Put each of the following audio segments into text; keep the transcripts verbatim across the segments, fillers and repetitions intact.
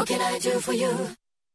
What can I do for you?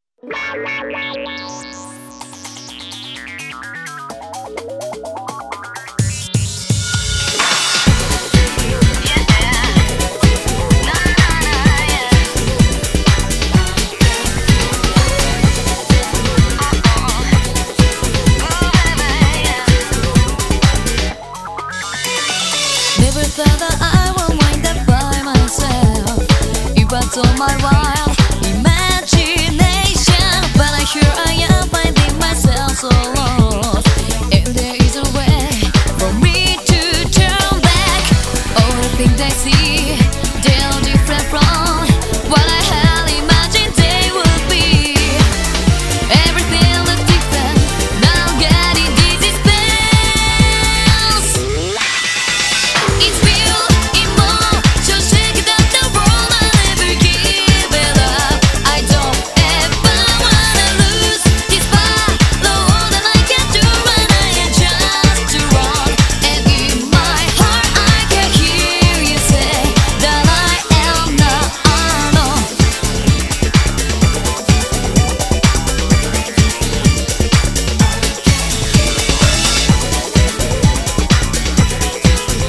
Never thought that I would wind up by myself. It was all my wild imagination, but I sure I am finding myself so lost. And there is a way for me to turn back. All the things I see, they're different from what I had imagined they would be. Everything looks different, now I'm getting dizzy spells. It's real emotion, shake it up the world, I never give it up. I don't ever wanna lose this battle that I can't do when I am just too wrong. And in my heart I can hear you say that I am not alone.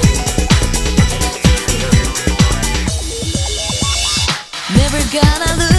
Never gonna lose